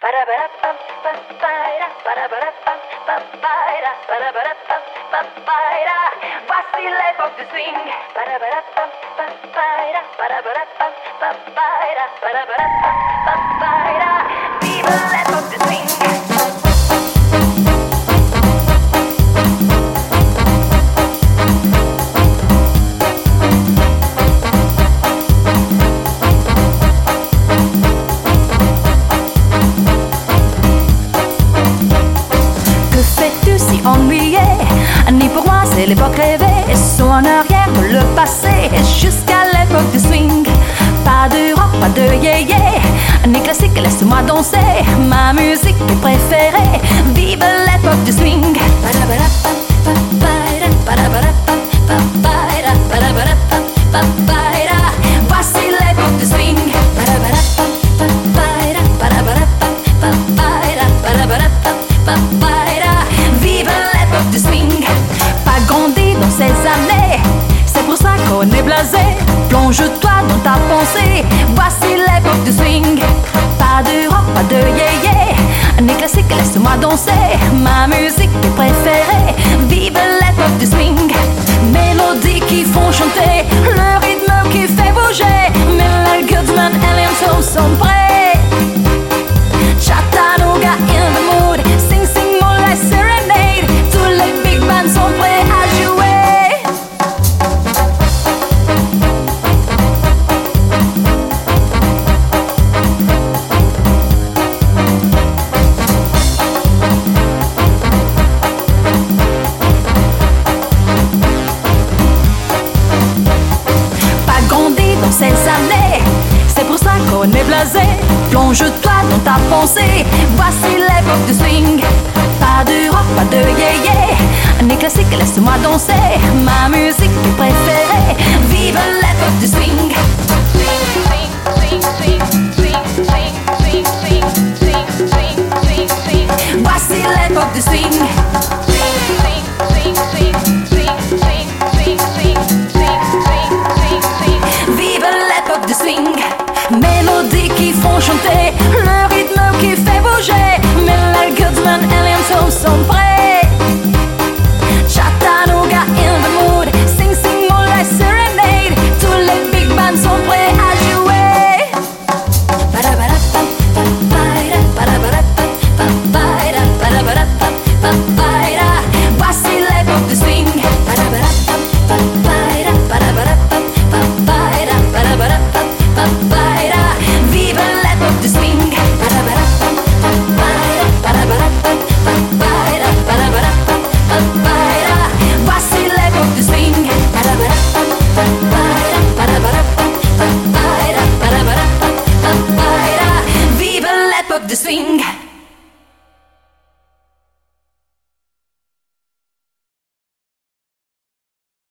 Voici l'époque du swing. Vive l'époque du swing. Ni pour moi c'est l'époque rêvée, saut en arrière pour le passé, jusqu'à l'époque du swing. Pas de rock, pas de yé-yé, ni classique, laisse-moi danser, ma musique est préférée. Vive l'époque du swing. Voici l'époque du swing. Vive l'époque du swing. Pas grandi dans ces années, c'est pour ça qu'on est blasé. Plonge-toi dans ta pensée. Voici l'époque du swing. Pas de rock, pas de yé-yé, ni classique, laisse-moi danser, ma musique est préférée. Vive l'époque du swing. Mélodies qui font chanter, le rythme qui fait bouger. Miller, Goodman et Linton sont prêts. Chattanooga in the mood, sing sing moonlight serenade. Tous les big bands sont prêts à jouer. Pas grandi dans ces années, c'est pour ça qu'on est blasé. Plonge-toi dans ta pensée. Voici l'époque du swing. Pas de rock, pas de yé-yé, ni classique, laisse-moi danser, ma musique est préférée. Vive l'époque du swing.